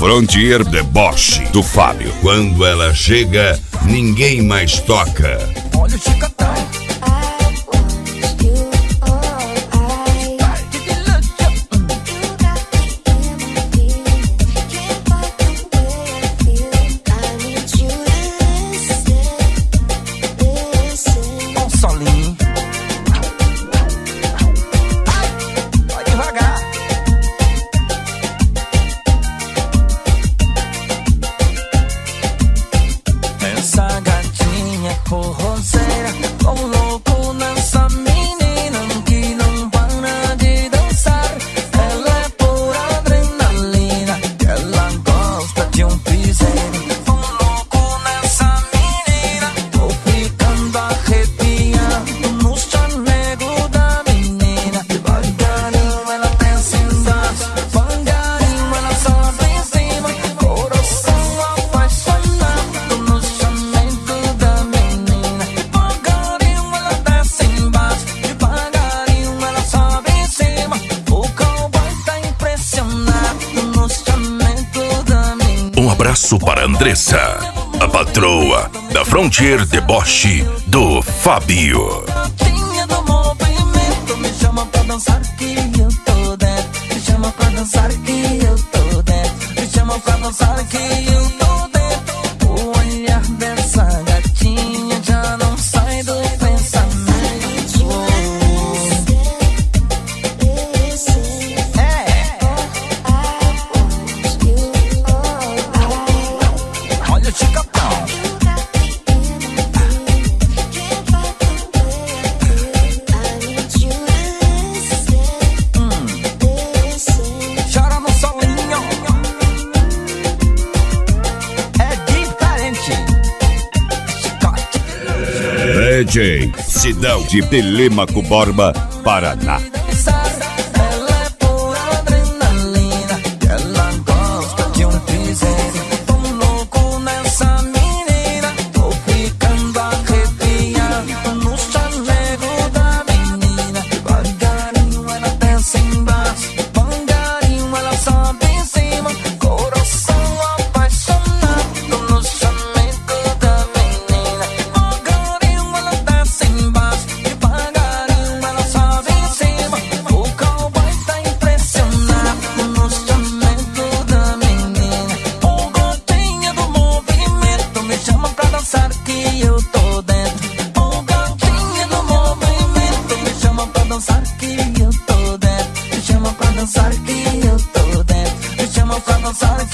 Frontier Deboche, do Fábio. Quando ela chega, ninguém mais toca. Olha o chicotão. Para Andressa, a patroa da Frontier Deboche do Fábio. Do movimento, me chama pra dançar que eu tô dentro. Me chama pra dançar que eu tô dentro. Me chama pra dançar que eu tô dentro. O olhar dessa gatinha já não sai do pensamento. Olha o chicotão. Chora no solinho. É diferente. Chicote. DJ Sidão de Telêmaco Borba, Paraná. Ela é pura adrenalina. Ela gosta de um piseiro. Tô louco nessa menina. Tô ficando arrepiado no chamego da menina. Devagarinho ela desce embaixo. Devagarinho ela sobe em cima. Coração apaixonado no chamego da menina. Devagarinho ela desce embaixo. Devagarinho ela sobe em cima. O cowboy tá impressionado no chamego da menina. O gatinho do movimento me chama pra dançar que eu tô dentro. O gatinho do movimento me chama pra dançar que eu tô dentro. Me chama pra dançar que eu tô dentro. Me chama pra dançar